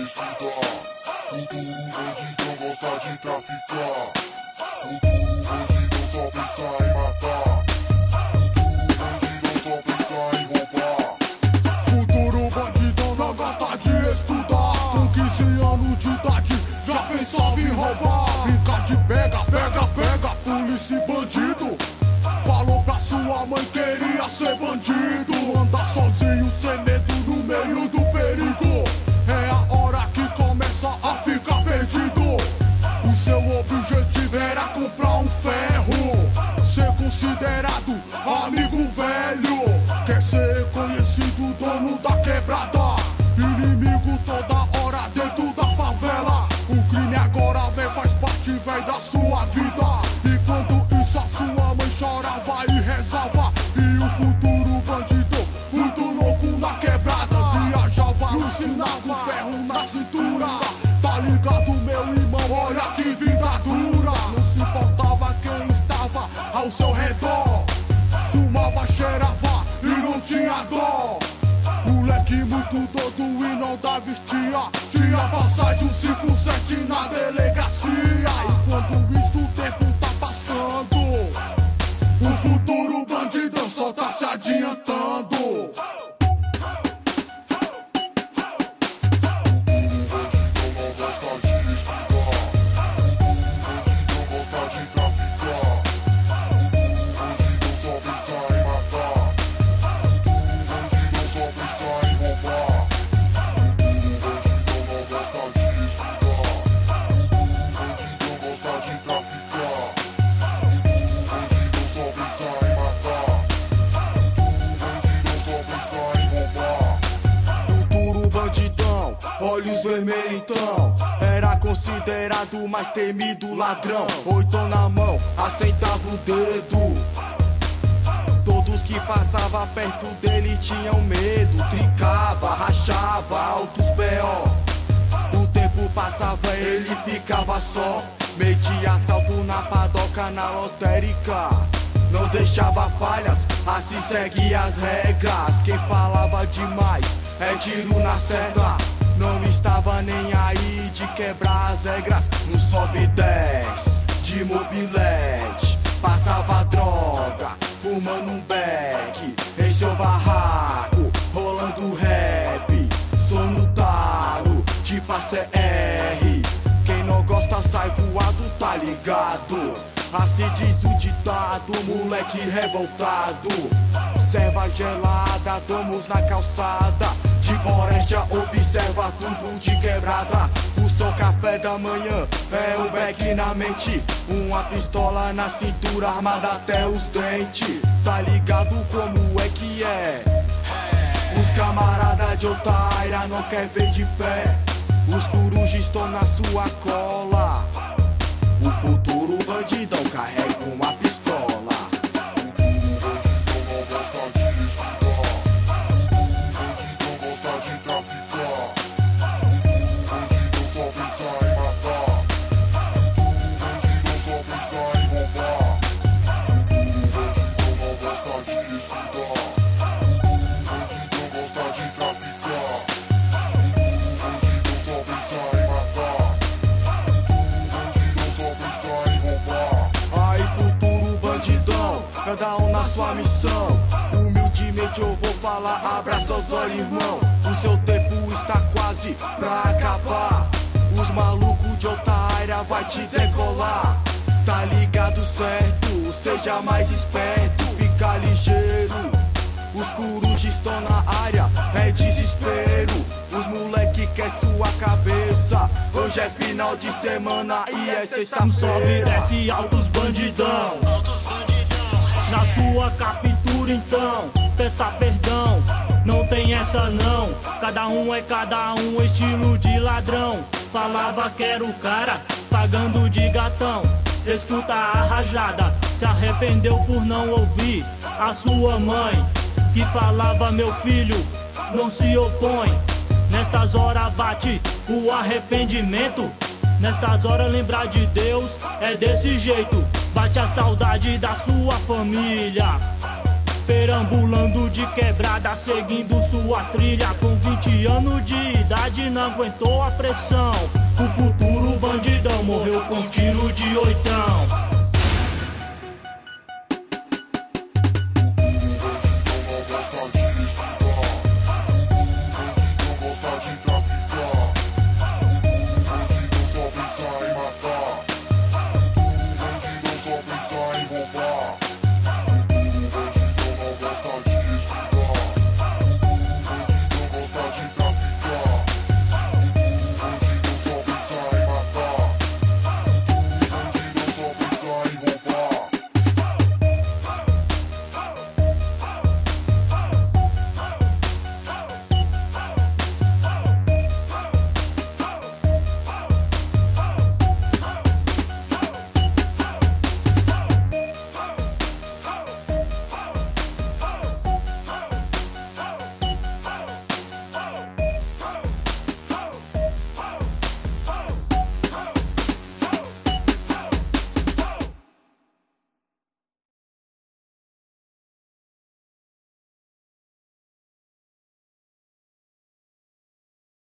estudar. Futuro bandidão gosta de traficar. Futuro bandidão só pensa em matar. Futuro bandidão só pensa em roubar. Futuro bandidão não gosta de estudar. Com 15 anos de idade já pensava em roubar. Brincar de pega, pega, pega, polícia e bandido. Falou pra sua mãe queria ser bandido. Andar sozinho sem medo no meio do perigo. É a hora que começa a ficar perdido. O seu objetivo era comprar um ferro, ser considerado amigo velho. Quer ser conhecido, dono da quebrada. Inimigo toda hora dentro da favela. O crime agora vem, faz parte, vem da sua vida. E quando isso a sua mãe chorava e rezava. E o futuro bandido, muito louco na quebrada, viajava, alucinava, ferro na cintura. Tá ligado, meu irmão, olha que vida dura. Não se importava quem estava ao seu redor. Fumava, cheirava e não tinha dó. Moleque muito doido e não dá vestia. Tinha passagem 157 na delegacia. E quando isso o tempo tá passando, o futuro bandidão só tá se adiantando. Olhos vermelhos então, era considerado o mais temido ladrão. Oitão na mão, aceitava o dedo. Todos que passavam perto dele tinham medo. Trincava, rachava, altos B.O. O tempo passava, ele ficava só. Metia assalto na padoca, na lotérica. Não deixava falhas, assim seguia as regras. Quem falava demais é tiro na certa. Não estava nem aí de quebrar as regras. Um sobe e desce de mobilete. Passava droga, fumando um beck. Em seu barraco, rolando rap. Sou no talo, tipo a CR. Quem não gosta sai voado, tá ligado? Assim diz o ditado, moleque revoltado. Serva gelada, domos na calçada. De Boréstia observa tudo de quebrada. O seu café da manhã é um beck na mente. Uma pistola na cintura, armada até os dentes. Tá ligado como é que é? Os camaradas de Otaira não quer ver de pé. Os corujos estão na sua cola. O futuro bandidão carrega uma pistola. Cada um na sua missão. Humildemente eu vou falar, abraça os olhos, irmão. O seu tempo está quase pra acabar. Os malucos de outra área vai te decolar. Tá ligado certo, seja mais esperto. Fica ligeiro, os corujos estão na área. É desespero, os moleque quer sua cabeça. Hoje é final de semana e é sexta-feira. Sobe e desce altos bandidão. Na sua captura então, peça perdão. Não tem essa não, cada um é cada um, estilo de ladrão. Falava que era o cara, pagando de gatão. Escuta a rajada, se arrependeu por não ouvir a sua mãe, que falava meu filho, não se opõe. Nessas horas bate o arrependimento. Nessas horas lembrar de Deus é desse jeito. Bate a saudade da sua família. perambulando de quebrada, seguindo sua trilha. Com 20 anos de idade não aguentou a pressão. O futuro bandidão morreu com tiro de oitão.